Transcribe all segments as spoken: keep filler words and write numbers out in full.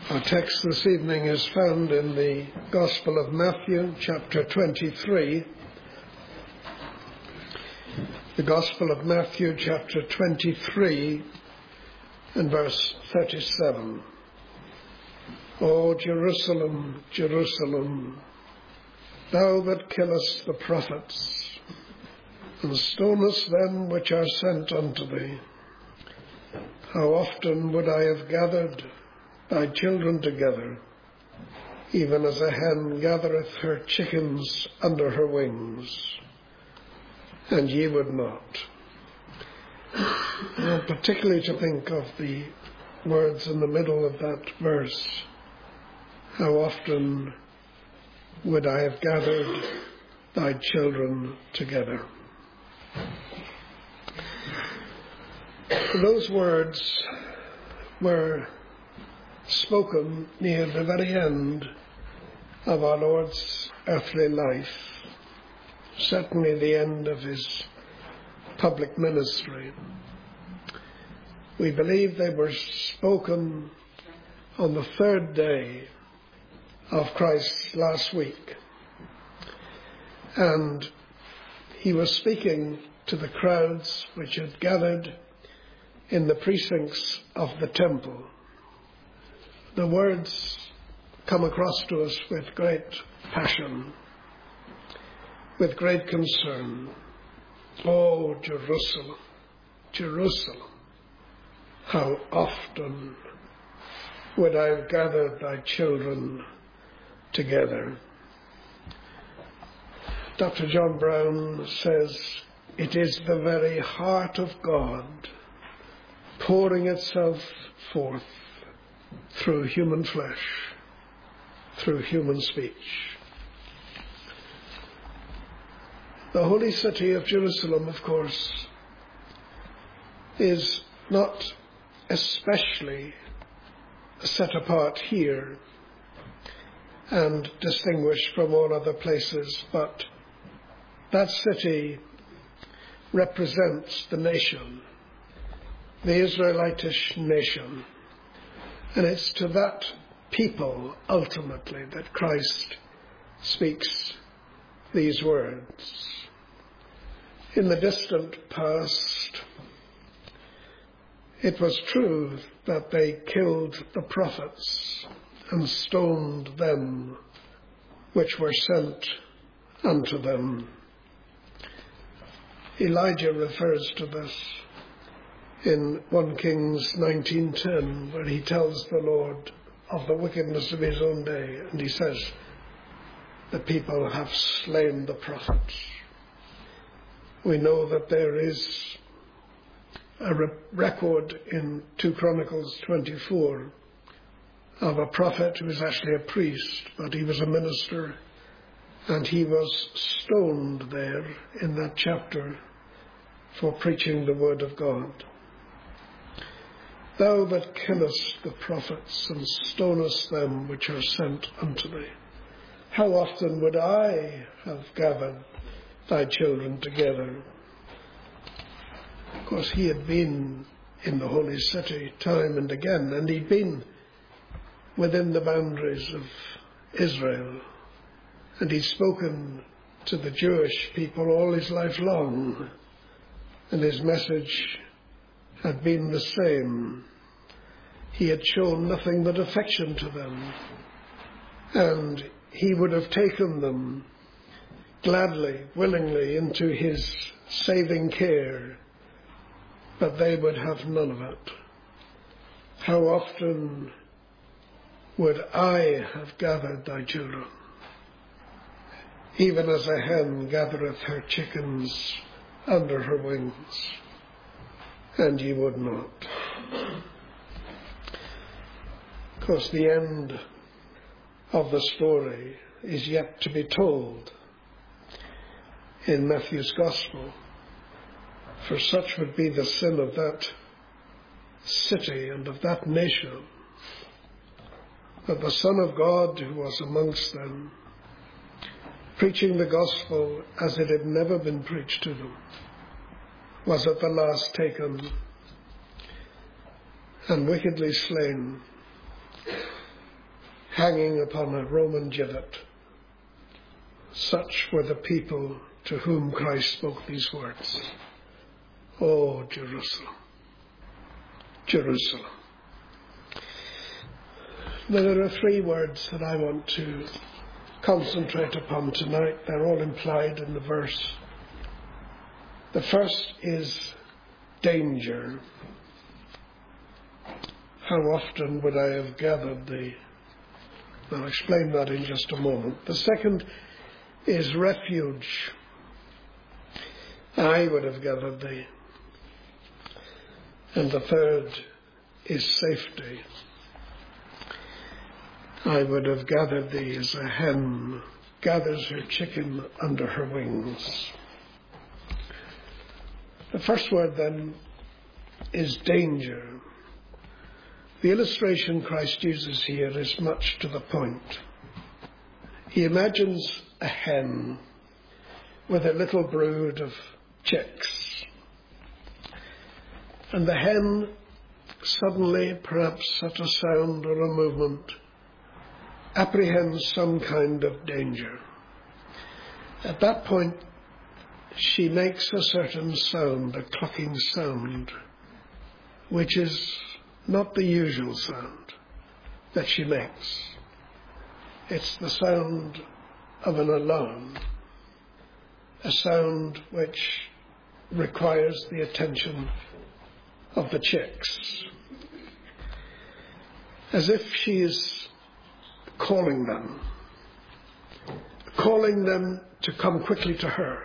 Our text this evening is found in the Gospel of Matthew, chapter twenty-three. The Gospel of Matthew, chapter twenty-three, and verse thirty-seven. O Jerusalem, Jerusalem, thou that killest the prophets, and stonest them which are sent unto thee, how often would I have gathered thy children together, even as a hen gathereth her chickens under her wings, and ye would not. And particularly to think of the words in the middle of that verse, how often would I have gathered thy children together. Those words were spoken near the very end of our Lord's earthly life, certainly the end of his public ministry. We believe they were spoken on the third day of Christ's last week, and he was speaking to the crowds which had gathered in the precincts of the temple. The words come across to us with great passion, with great concern. Oh, Jerusalem, Jerusalem, how often would I have gathered thy children together. Doctor John Brown says, it is the very heart of God pouring itself forth through human flesh, through human speech. The holy city of Jerusalem, of course, is not especially set apart here and distinguished from all other places, but that city represents the nation, the Israelitish nation. And it's to that people, ultimately, that Christ speaks these words. In the distant past, it was true that they killed the prophets and stoned them which were sent unto them. Elijah refers to this in First Kings nineteen ten, where he tells the Lord of the wickedness of his own day, and he says, the people have slain the prophets. We know that there is a re- record in Second Chronicles twenty-four of a prophet who was actually a priest, but he was a minister, and he was stoned there in that chapter for preaching the word of God. Thou that killest the prophets and stonest them which are sent unto thee, how often would I have gathered thy children together? Of course, he had been in the holy city time and again, and he'd been within the boundaries of Israel, and he'd spoken to the Jewish people all his life long, and his message had been the same. He had shown nothing but affection to them, and he would have taken them gladly, willingly into his saving care, but they would have none of it. How often would I have gathered thy children, even as a hen gathereth her chickens under her wings, and ye would not. Of course, the end of the story is yet to be told in Matthew's Gospel, for such would be the sin of that city and of that nation, that the Son of God who was amongst them, preaching the gospel as it had never been preached to them, was at the last taken and wickedly slain hanging upon a Roman gibbet. Such were the people to whom Christ spoke these words. Oh, Jerusalem, Jerusalem. Now, there are three words that I want to concentrate upon tonight. They're all implied in the verse. The first is danger. How often would I have gathered thee? I'll explain that in just a moment. The second is refuge. I would have gathered thee. And the third is safety. I would have gathered thee as a hen gathers her chicken under her wings. The first word then is danger. The illustration Christ uses here is much to the point. He imagines a hen with a little brood of chicks. And the hen suddenly, perhaps at a sound or a movement, apprehends some kind of danger. At that point, she makes a certain sound, a clucking sound, which is not the usual sound that she makes. It's the sound of an alarm, a sound which requires the attention of the chicks, as if she is calling them, calling them to come quickly to her,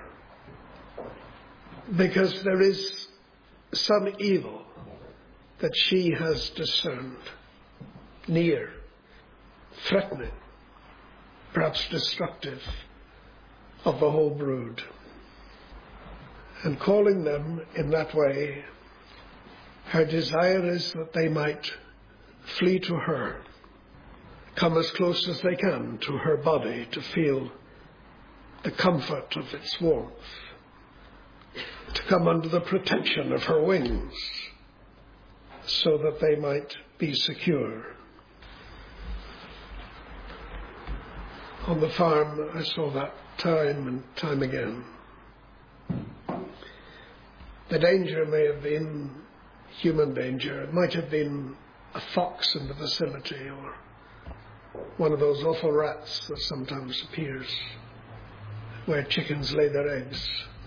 because there is some evil that she has discerned, near, threatening, perhaps destructive of the whole brood. And calling them in that way, her desire is that they might flee to her, come as close as they can to her body to feel the comfort of its warmth, to come under the protection of her wings so that they might be secure. On the farm, I saw that time and time again. The danger may have been human danger. It might have been a fox in the vicinity, or one of those awful rats that sometimes appears where chickens lay their eggs.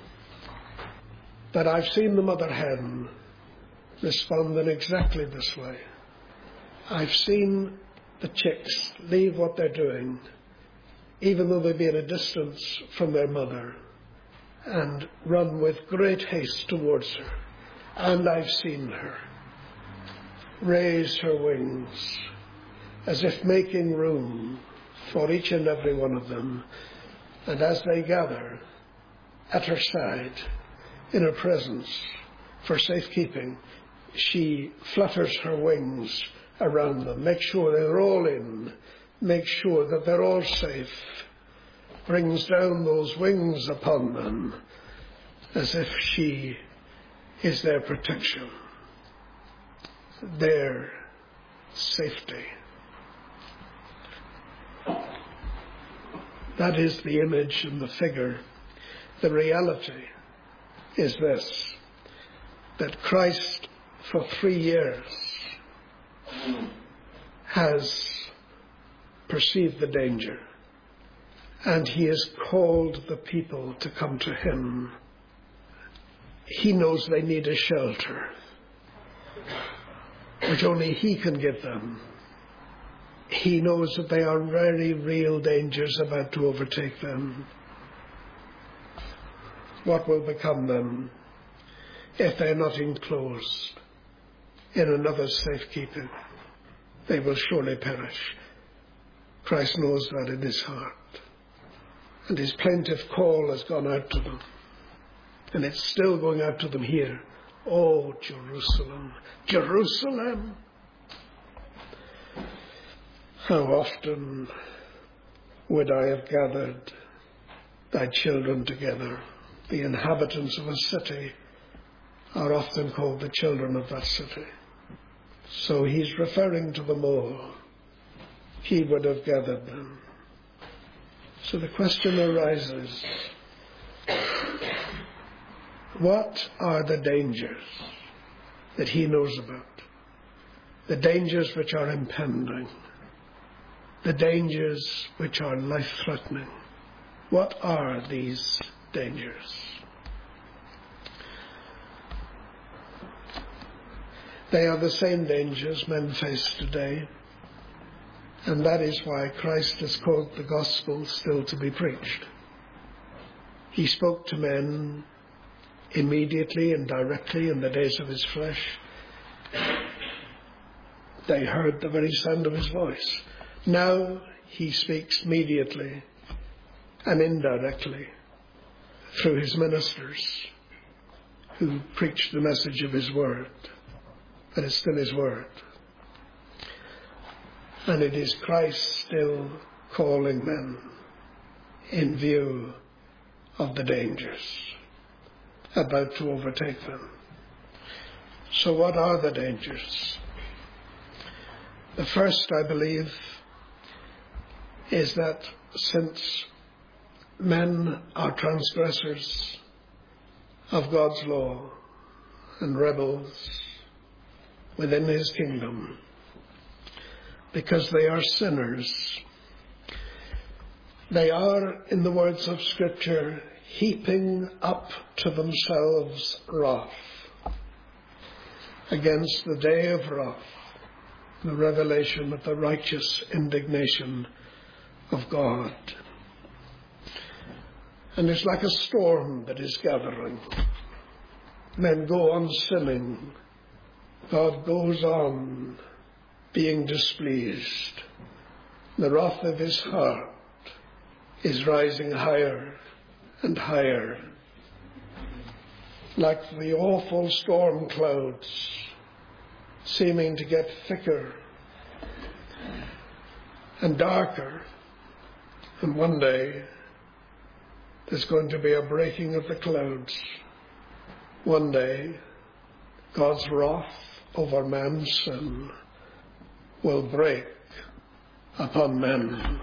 But I've seen the mother hen respond in exactly this way. I've seen the chicks leave what they're doing, even though they be at a distance from their mother, and run with great haste towards her. And I've seen her raise her wings as if making room for each and every one of them. And as they gather at her side, in her presence, for safekeeping, she flutters her wings around them, makes sure they're all in, makes sure that they're all safe, brings down those wings upon them as if she is their protection, their safety. That is the image and the figure. The reality is this, that Christ for three years has perceived the danger, and he has called the people to come to him. He knows they need a shelter, which only he can give them. He knows that they are very real dangers about to overtake them. What will become them if they are not enclosed in another's safekeeping? They will surely perish. Christ knows that in his heart. And his plaintive call has gone out to them. And it's still going out to them here. Oh, Jerusalem, Jerusalem! How often would I have gathered thy children together? The inhabitants of a city are often called the children of that city. So he's referring to them all. he would have gathered them. So the question arises, what are the dangers that he knows about? The dangers which are impending, the dangers which are life-threatening. What are these dangers? They are the same dangers men face today, and that is why Christ has called the gospel still to be preached. He spoke to men immediately and directly in the days of his flesh. They heard the very sound of his voice. Now he speaks mediately and indirectly through his ministers who preach the message of his word. But it's still his word. And it is Christ still calling men in view of the dangers about to overtake them. So what are the dangers? The first, I believe, is that since men are transgressors of God's law and rebels within his kingdom, because they are sinners, they are, in the words of Scripture, heaping up to themselves wrath against the day of wrath, the revelation of the righteous indignation of God. And it's like a storm that is gathering. Men go on sinning. God goes on being displeased. The wrath of his heart is rising higher and higher, like the awful storm clouds seeming to get thicker and darker. And one day there's going to be a breaking of the clouds. One day God's wrath over man's sin will break upon men.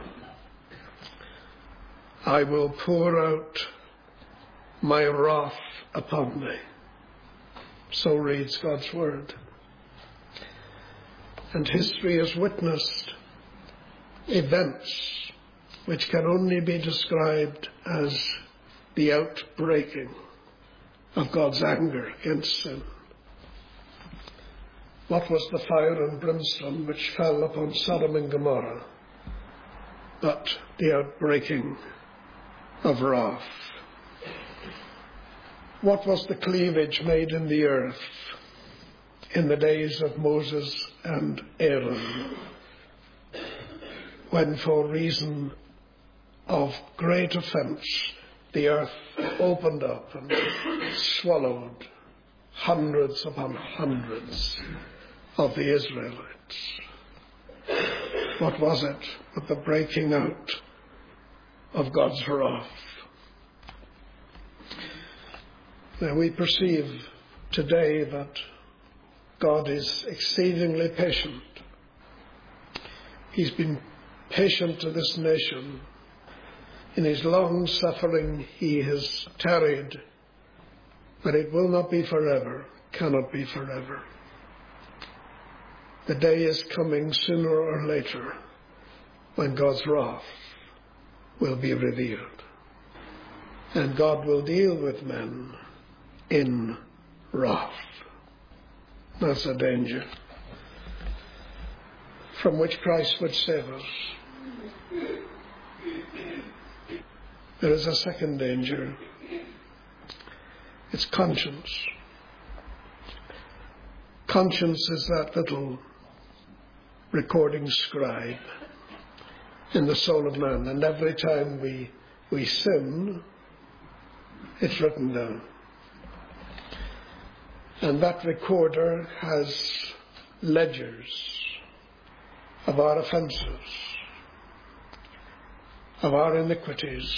I will pour out my wrath upon thee. So reads God's word. And history has witnessed events which can only be described as the outbreaking of God's anger against sin. What was the fire and brimstone which fell upon Sodom and Gomorrah but the outbreaking of wrath? What was the cleavage made in the earth in the days of Moses and Aaron, when for reason of great offence the earth opened up and swallowed hundreds upon hundreds of the Israelites? What was it but the breaking out of God's wrath? Now we perceive today that God is exceedingly patient. He's been patient to this nation. In his long suffering he has tarried, but it will not be forever, cannot be forever. The day is coming sooner or later when God's wrath will be revealed. And God will deal with men in wrath. That's a danger from which Christ would save us. There is a second danger. It's conscience. Conscience is that little recording scribe in the soul of man, and every time we we sin, it's written down. And that recorder has ledgers of our offences, of our iniquities.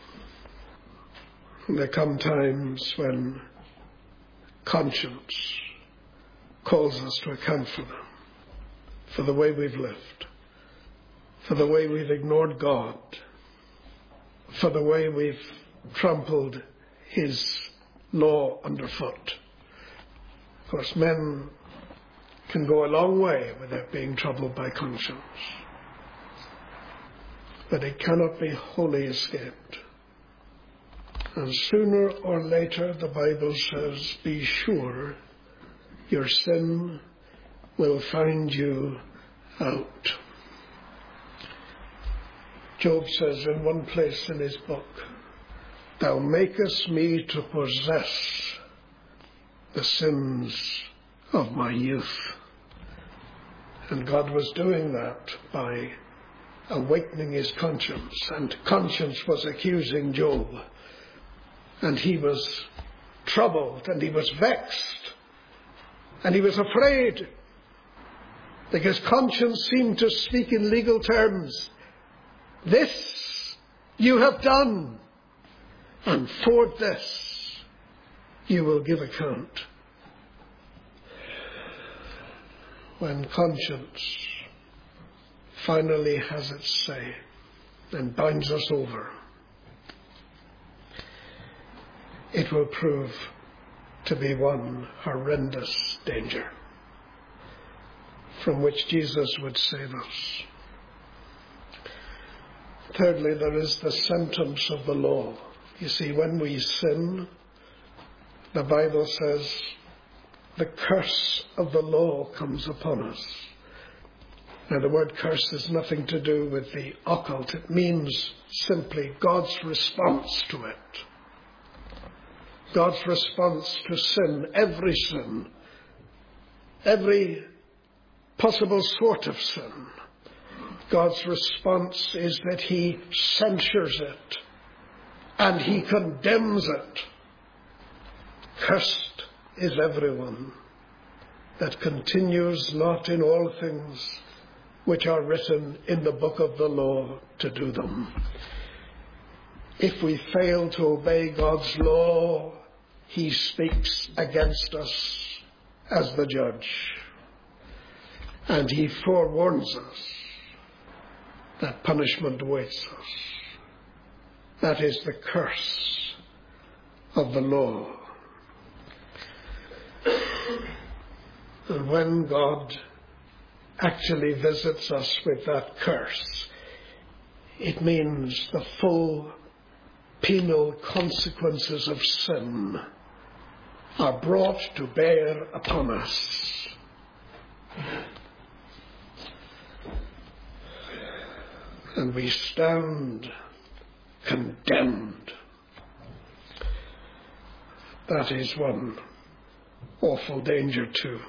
And there come times when conscience calls us to account for them, for the way we've lived, for the way we've ignored God, for the way we've trampled his law underfoot. Of course, men can go a long way without being troubled by conscience, but it cannot be wholly escaped. And sooner or later, the Bible says, be sure your sin will find you out. Job says in one place in his book, thou makest me to possess the sins of my youth. And God was doing that by awakening his conscience, and conscience was accusing Job, and he was troubled, and he was vexed, and he was afraid, because conscience seemed to speak in legal terms. This you have done, and for this you will give account. When conscience finally has its say and binds us over, it will prove to be one horrendous danger from which Jesus would save us. Thirdly, there is the sentence of the law. You see, when we sin, the Bible says the curse of the law comes upon us. Now, the word curse has nothing to do with the occult. It means simply God's response to it. God's response to sin, every sin, every possible sort of sin. God's response is that he censures it and he condemns it. Cursed is everyone that continues not in all things which are written in the book of the law to do them. If we fail to obey God's law, he speaks against us as the judge. And he forewarns us that punishment awaits us. That is the curse of the law. And when God actually visits us with that curse, it means the full penal consequences of sin are brought to bear upon us. And we stand condemned. That is one awful danger too.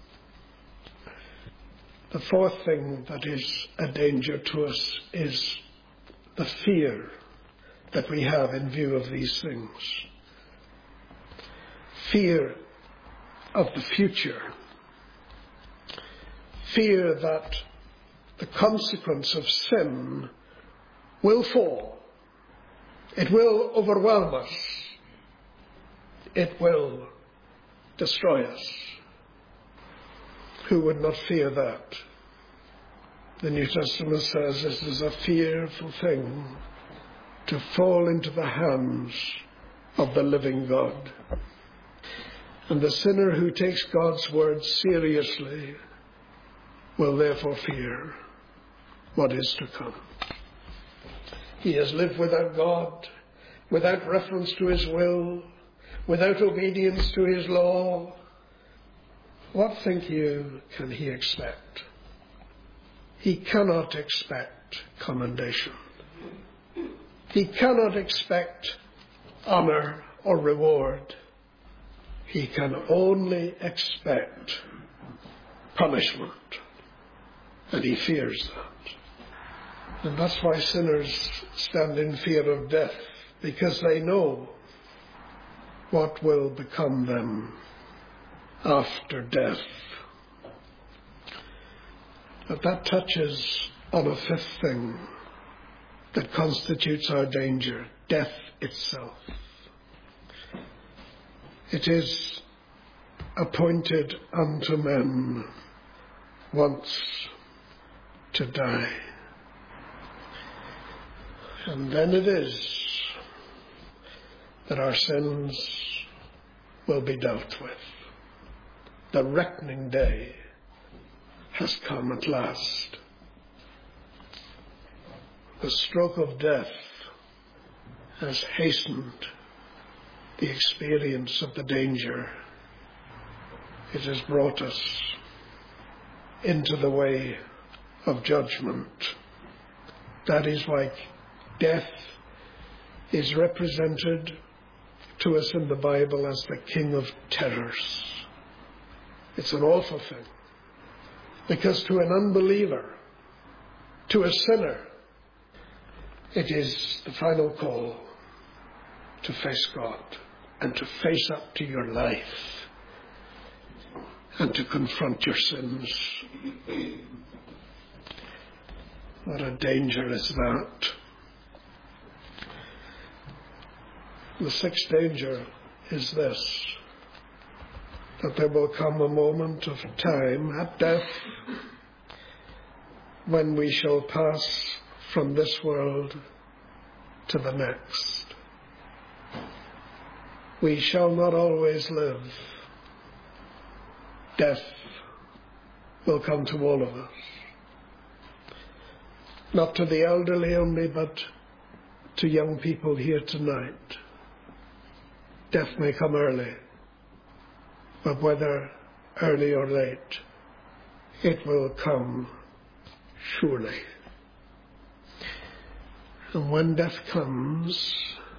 The fourth thing that is a danger to us is the fear that we have in view of these things. Fear of the future. Fear that the consequence of sin will fall. It will overwhelm us. It will destroy us. Who would not fear that? The New Testament says this is a fearful thing to fall into the hands of the living God. And the sinner who takes God's word seriously will therefore fear what is to come. He has lived without God, without reference to his will, without obedience to his law. What think you can he expect? He cannot expect commendation. He cannot expect honor or reward. He can only expect punishment. And he fears that. And that's why sinners stand in fear of death, because they know what will become them after death. But that touches on a fifth thing that constitutes our danger, death itself. It is appointed unto men once to die. And then it is that our sins will be dealt with. The reckoning day has come at last. The stroke of death has hastened the experience of the danger. It has brought us into the way of judgment. That is why death is represented to us in the Bible as the king of terrors. It's an awful thing, because to an unbeliever, to a sinner, it is the final call to face God and to face up to your life and to confront your sins. What a danger is that. The sixth danger is this, that there will come a moment of time at death when we shall pass from this world to the next. We shall not always live. Death will come to all of us. Not to the elderly only, but to young people here tonight. Death may come early, but whether early or late, it will come surely. And when death comes,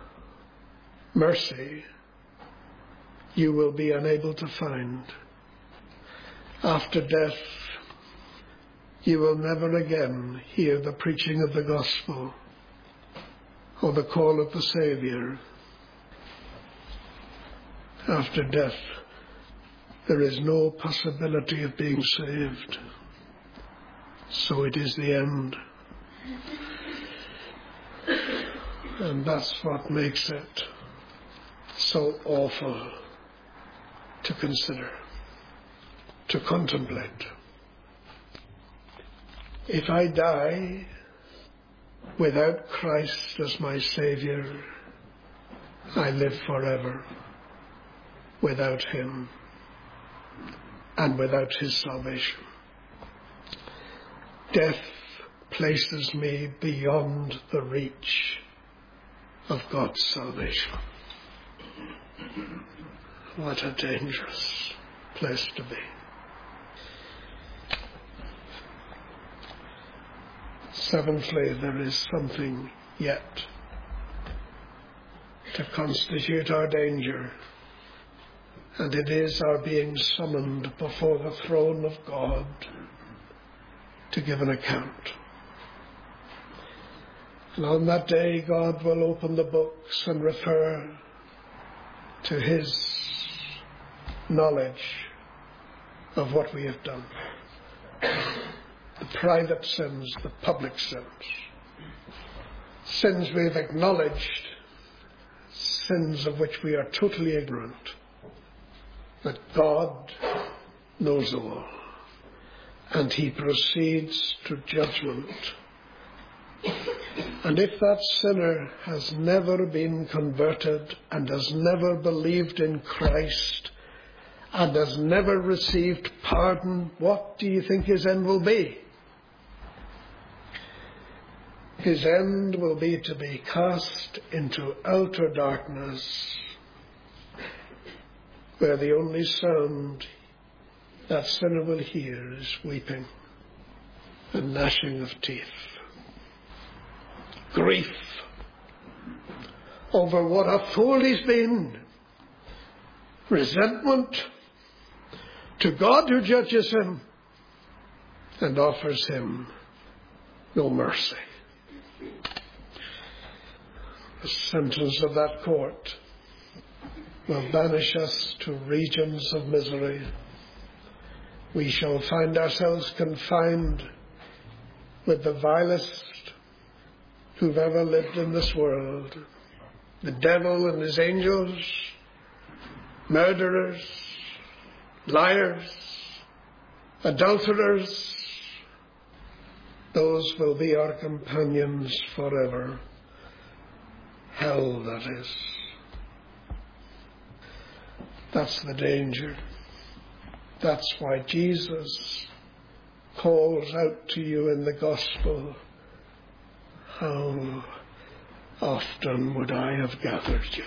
mercy you will be unable to find. After death, you will never again hear the preaching of the gospel or the call of the Saviour. After death, there is no possibility of being saved. So it is the end. And that's what makes it so awful to consider, to contemplate. If I die without Christ as my Saviour, I live forever without Him and without His salvation. Death places me beyond the reach of God's salvation. What a dangerous place to be. Seventhly, there is something yet to constitute our danger, and it is our being summoned before the throne of God to give an account. And on that day, God will open the books and refer to His knowledge of what we have done. The private sins, the public sins. Sins we have acknowledged, sins of which we are totally ignorant. But God knows all, and He proceeds to judgment. And if that sinner has never been converted and has never believed in Christ and has never received pardon, what do you think his end will be? His end will be to be cast into outer darkness, where the only sound that sinner will hear is weeping and gnashing of teeth. Grief over what a fool he's been. Resentment to God who judges him and offers him no mercy. The sentence of that court will banish us to regions of misery. We shall find ourselves confined with the vilest who've ever lived in this world. The devil and his angels, murderers, liars, adulterers. Those will be our companions forever. hell, that is. That's the danger. That's why Jesus calls out to you in the gospel, how often would I have gathered you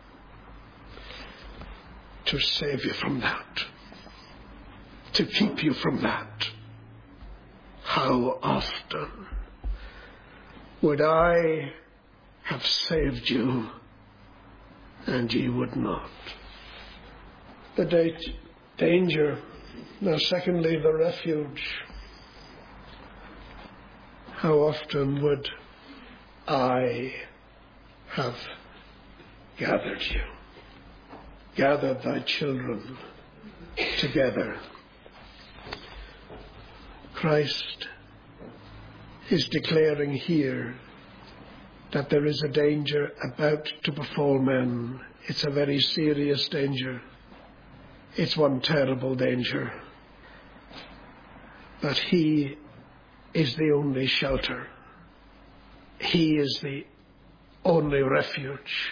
to save you from that, to keep you from that. How often would I have saved you, and ye would not. The da- danger. Now, secondly, the refuge. How often would I have gathered you, gathered thy children together? Christ is declaring here that there is a danger about to befall men. It's a very serious danger. It's one terrible danger. But he is the only shelter. He is the only refuge.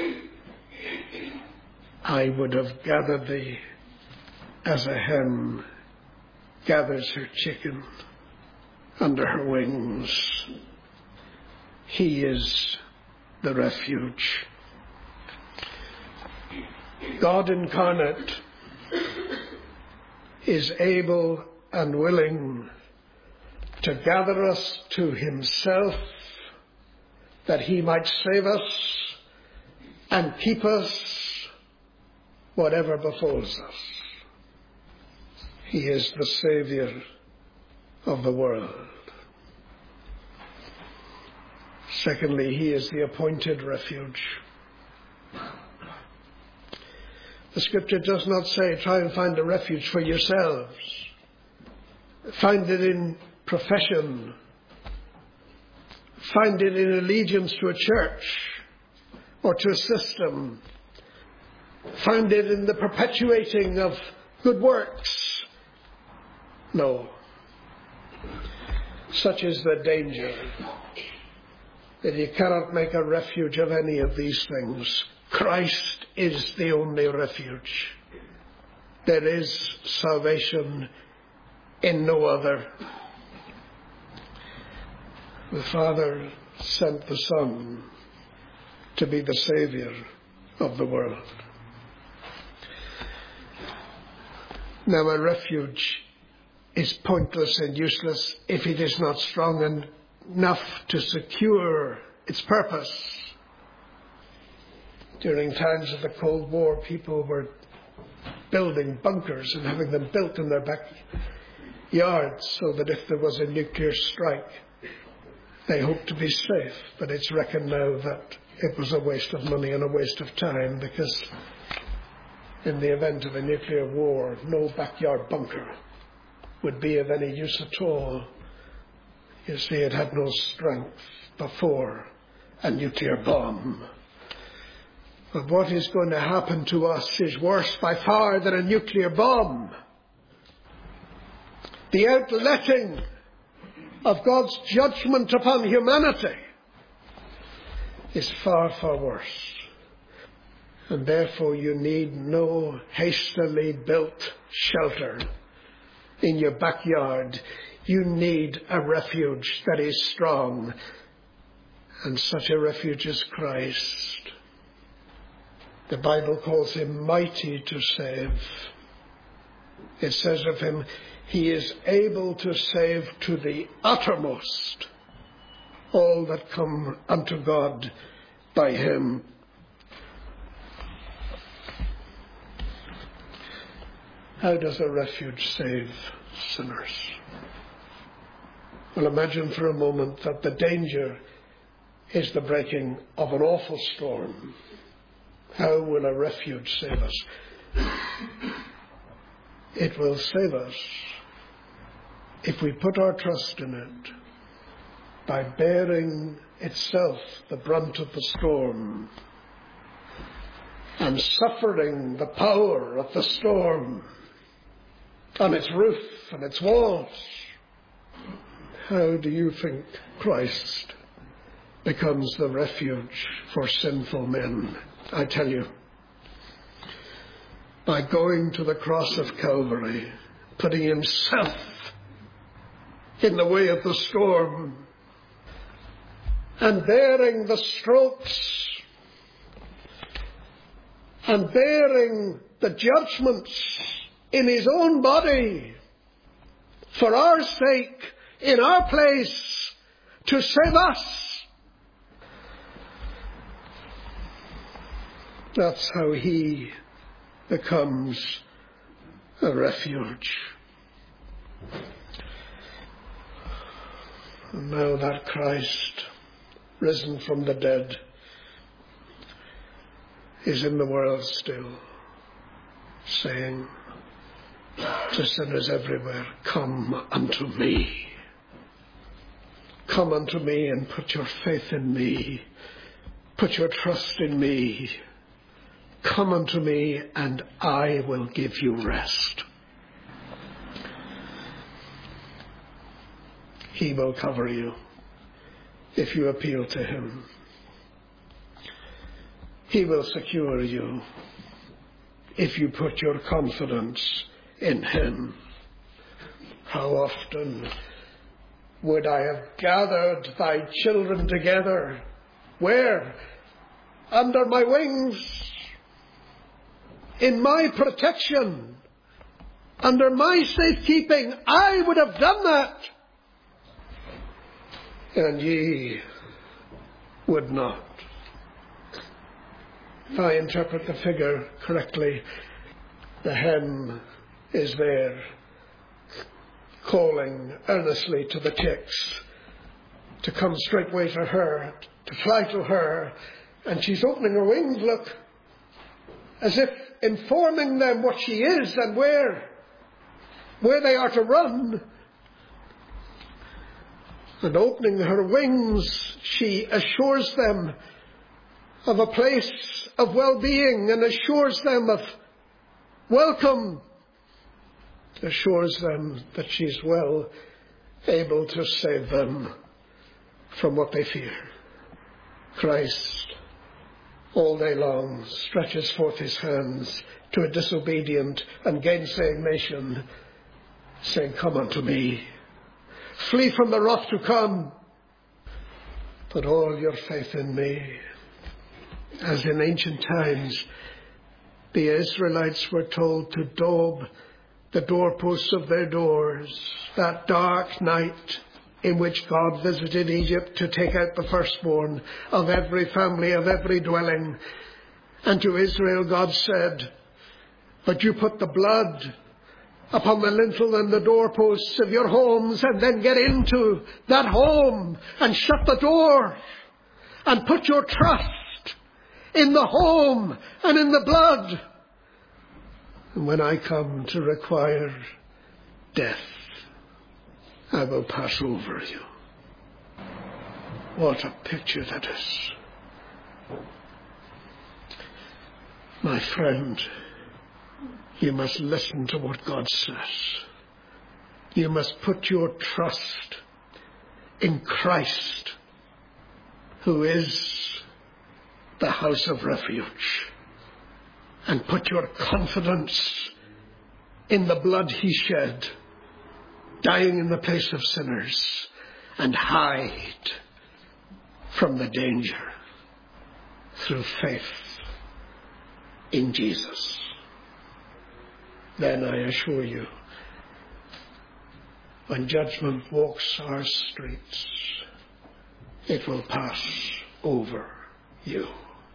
I would have gathered thee as a hen gathers her chicken under her wings. He is the refuge. God incarnate is able and willing to gather us to himself, that he might save us and keep us whatever befalls us. He is the Saviour of the world. Secondly, he is the appointed refuge. The scripture does not say, try and find a refuge for yourselves. Find it in profession. Find it in allegiance to a church or to a system. Find it in the perpetuating of good works. No. Such is the danger, that you cannot make a refuge of any of these things. Christ is the only refuge. There is salvation in no other. The Father sent the Son to be the Saviour of the world. Now, a refuge is pointless and useless if it is not strong enough to secure its purpose. During times of the Cold War, people were building bunkers and having them built in their backyards so that if there was a nuclear strike, they hoped to be safe. But it's reckoned now that it was a waste of money and a waste of time, because in the event of a nuclear war, no backyard bunker would be of any use at all. You see, it had no strength before a nuclear bomb. But what is going to happen to us is worse by far than a nuclear bomb. The outletting of God's judgment upon humanity is far, far worse. And therefore you need no hastily built shelter in your backyard. You need a refuge that is strong. And such a refuge is Christ. The Bible calls him mighty to save. It says of him, he is able to save to the uttermost all that come unto God by him. How does a refuge save sinners? Well, imagine for a moment that the danger is the breaking of an awful storm. How will a refuge save us? It will save us if we put our trust in it by bearing itself the brunt of the storm and suffering the power of the storm on its roof and its walls. How do you think Christ becomes the refuge for sinful men. I tell you, by going to the cross of Calvary, putting himself in the way of the storm, and bearing the strokes, and bearing the judgments in his own body, for our sake, in our place, to save us. That's how he becomes a refuge. And now that Christ, risen from the dead, is in the world still, saying to sinners everywhere, come unto me. Come unto me and put your faith in me. Put your trust in me. Come unto me and I will give you rest. He will cover you if you appeal to him. He will secure you if you put your confidence in him. How often would I have gathered thy children together? Where? Under my wings, in my protection, under my safekeeping. I would have done that. And ye would not. If I interpret the figure correctly, the hen is there calling earnestly to the chicks to come straightway to her, to fly to her, and she's opening her wings, look, as if informing them what she is and where, where they are to run. And opening her wings, she assures them of a place of well-being and assures them of welcome, assures them that she's well able to save them from what they fear. Christ, all day long, stretches forth his hands to a disobedient and gainsaying nation, saying, come unto me. Flee from the wrath to come. Put all your faith in me. As in ancient times, the Israelites were told to daub the doorposts of their doors, that dark night in which God visited Egypt to take out the firstborn of every family, of every dwelling. And to Israel God said, but you put the blood upon the lintel and the doorposts of your homes, and then get into that home and shut the door and put your trust in the home and in the blood. And when I come to require death, I will pass over you. What a picture that is. My friend, you must listen to what God says. You must put your trust in Christ, who is the house of refuge, and put your confidence in the blood he shed, dying in the place of sinners, and hide from the danger through faith in Jesus. Then I assure you, when judgment walks our streets, it will pass over you.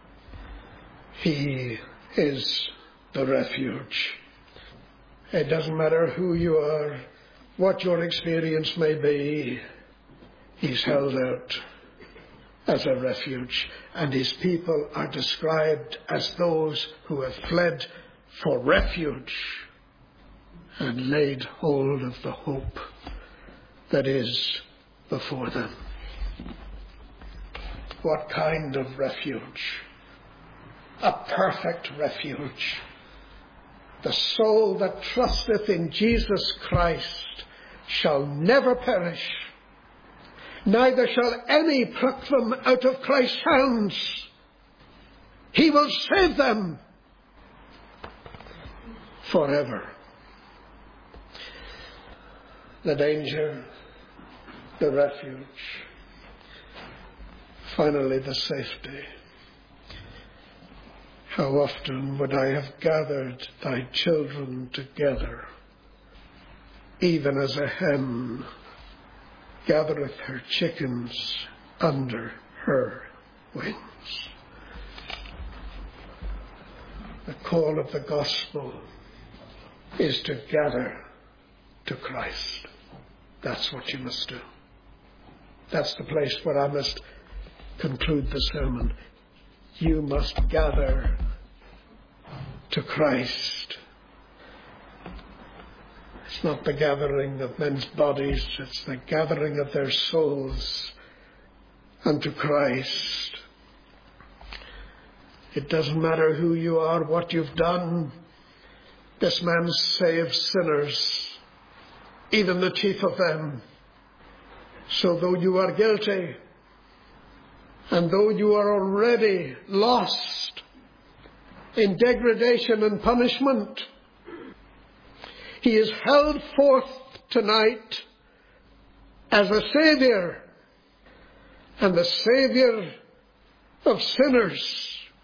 He is the refuge. It doesn't matter who you are, what your experience may be, he's held out as a refuge, and his people are described as those who have fled for refuge and laid hold of the hope that is before them. What kind of refuge? A perfect refuge. The soul that trusteth in Jesus Christ shall never perish, neither shall any pluck them out of Christ's hands. He will save them forever. The danger, the refuge, finally the safety. How often would I have gathered thy children together, even as a hen gathereth her chickens under her wings. The call of the gospel is to gather to Christ. That's what you must do. That's the place where I must conclude the sermon. You must gather to Christ. It's not the gathering of men's bodies, it's the gathering of their souls unto Christ. It doesn't matter who you are, what you've done. This man saves sinners, even the chief of them. So though you are guilty, and though you are already lost in degradation and punishment, he is held forth tonight as a Saviour, and the Saviour of sinners.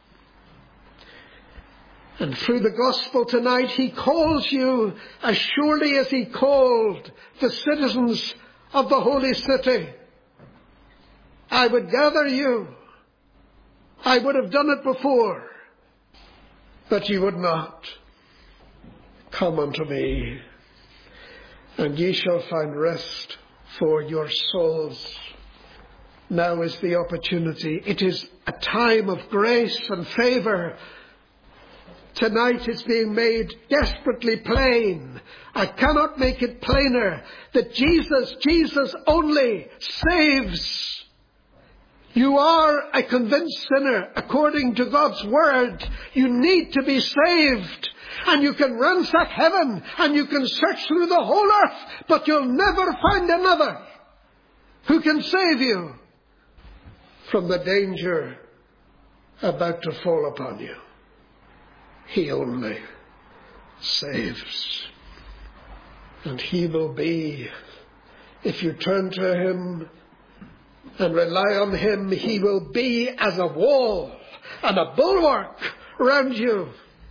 And through the gospel tonight, he calls you as surely as he called the citizens of the holy city. I would gather you. I would have done it before, but you would not. Come unto me, and ye shall find rest for your souls. Now is the opportunity. It is a time of grace and favour. Tonight it's being made desperately plain. I cannot make it plainer that Jesus, Jesus only saves. You are a convinced sinner according to God's word. You need to be saved. And you can ransack heaven and you can search through the whole earth, but you'll never find another who can save you from the danger about to fall upon you. He only saves. And he will be, if you turn to him and rely on him, he will be as a wall and a bulwark round you.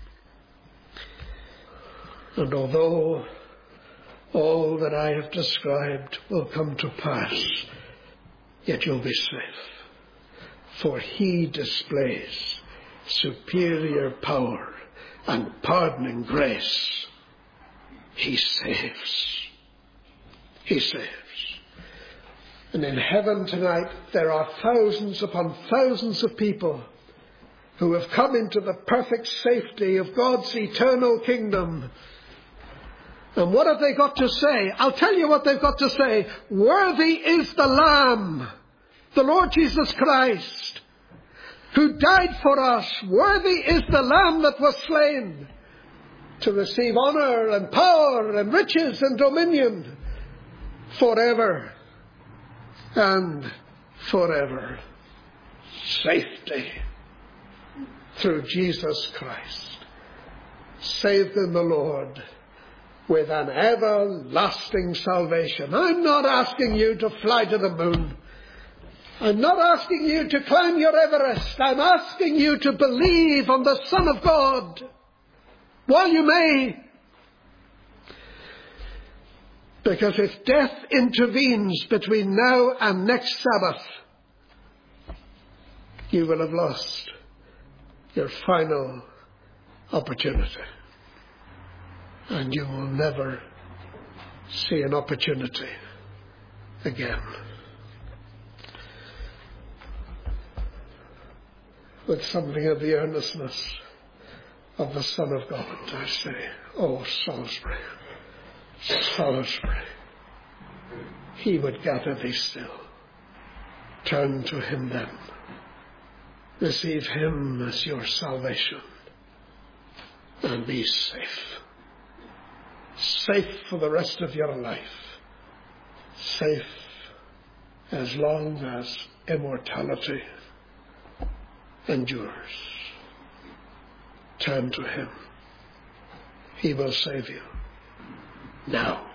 And although all that I have described will come to pass, yet you'll be safe. For he displays superior power and pardoning grace. He saves. He saves. And in heaven tonight, there are thousands upon thousands of people who have come into the perfect safety of God's eternal kingdom. And what have they got to say? I'll tell you what they've got to say. Worthy is the Lamb, the Lord Jesus Christ, who died for us. Worthy is the Lamb that was slain to receive honour and power and riches and dominion forever and forever. Safety through Jesus Christ. Saved in the Lord with an everlasting salvation. I'm not asking you to fly to the moon. I'm not asking you to climb your Everest. I'm asking you to believe on the Son of God while you may. Because if death intervenes between now and next Sabbath, you will have lost your final opportunity. And you will never see an opportunity again. With something of the earnestness of the Son of God, I say, oh, Salisbury, Salisbury, he would gather thee still. Turn to him then. Receive him as your salvation. And be safe. Safe for the rest of your life. Safe as long as immortality endures. Turn to him. He will save you now.